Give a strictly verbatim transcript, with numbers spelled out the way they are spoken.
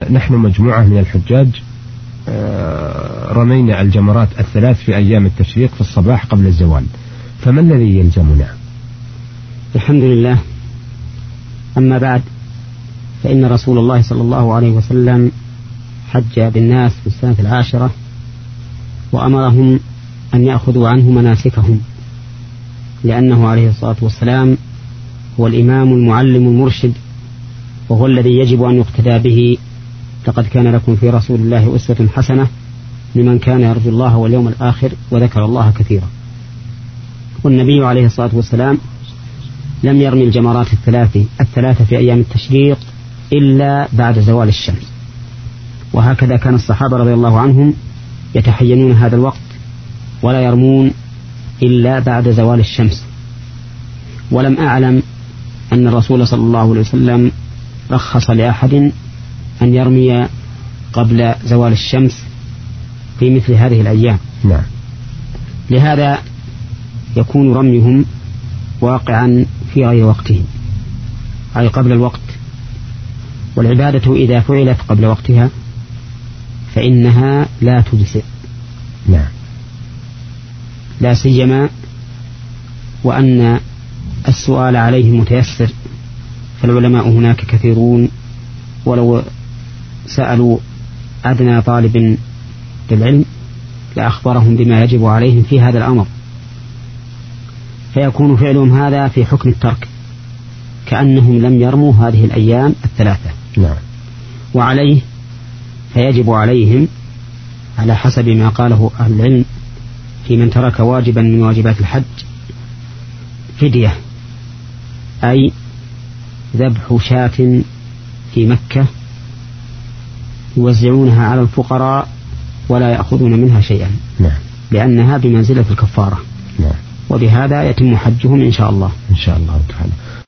نحن مجموعة من الحجاج رمينا الجمرات الثلاث في أيام التشريق في الصباح قبل الزوال، فما الذي يلزمنا؟ الحمد لله. أما بعد، فإن رسول الله صلى الله عليه وسلم حج بالناس في السنة العاشرة وأمرهم أن يأخذوا عنه مناسكهم، لأنه عليه الصلاة والسلام هو الإمام المعلم المرشد، وهو الذي يجب أن يقتدى به. لقد كان لكم في رسول الله أسوة حسنة لمن كان يرجو الله واليوم الآخر وذكر الله كثيرا. والنبي عليه الصلاة والسلام لم يرمي الجمرات الثلاث الثلاثة في أيام التشريق إلا بعد زوال الشمس، وهكذا كان الصحابة رضي الله عنهم يتحينون هذا الوقت ولا يرمون إلا بعد زوال الشمس. ولم أعلم أن الرسول صلى الله عليه وسلم رخص لأحد أن يرمي قبل زوال الشمس في مثل هذه الأيام. نعم. لهذا يكون رميهم واقعا في غير وقته، أي قبل الوقت. والعبادة إذا فعلت قبل وقتها فإنها لا تجزئ. نعم. لا سيما وأن السؤال عليه متيسر، فالعلماء هناك كثيرون، ولو سألوا أدنى طالب للعلم لأخبرهم بما يجب عليهم في هذا الأمر، فيكون فعلهم هذا في حكم الترك، كأنهم لم يرموا هذه الأيام الثلاثة. نعم. وعليه فيجب عليهم على حسب ما قاله أهل العلم في من ترك واجبا من واجبات الحج فدية، أي ذبح شاة في مكة يوزعونها على الفقراء ولا يأخذون منها شيئا. نعم. لأنها بمنزلة الكفارة. نعم. وبهذا يتم حجهم إن شاء الله. إن شاء الله تعالى.